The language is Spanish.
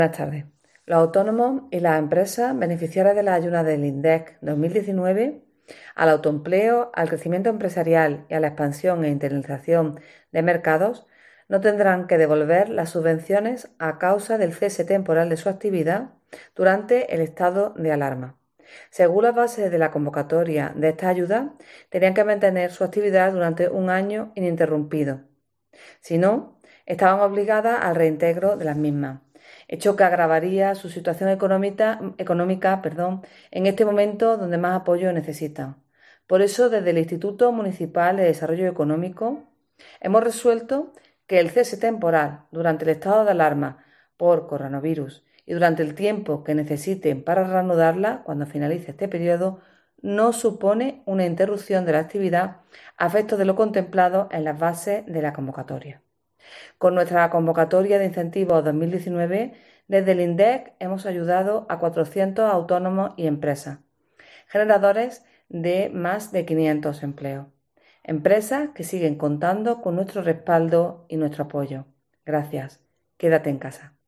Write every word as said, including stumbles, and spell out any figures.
Buenas tardes. Los autónomos y las empresas beneficiarias de la ayuda del INDEC dos mil diecinueve al autoempleo, al crecimiento empresarial y a la expansión e internalización de mercados no tendrán que devolver las subvenciones a causa del cese temporal de su actividad durante el estado de alarma. Según las bases de la convocatoria de esta ayuda, tenían que mantener su actividad durante un año ininterrumpido. Si no, estaban obligadas al reintegro de las mismas, hecho que agravaría su situación económica, económica perdón, en este momento donde más apoyo necesitan. Por eso, desde el Instituto Municipal de Desarrollo Económico, hemos resuelto que el cese temporal durante el estado de alarma por coronavirus y durante el tiempo que necesiten para reanudarla cuando finalice este periodo no supone una interrupción de la actividad a efectos de lo contemplado en las bases de la convocatoria. Con nuestra convocatoria de incentivos dos mil diecinueve, desde el INDEC hemos ayudado a cuatrocientos autónomos y empresas, generadores de más de quinientos empleos. Empresas que siguen contando con nuestro respaldo y nuestro apoyo. Gracias. Quédate en casa.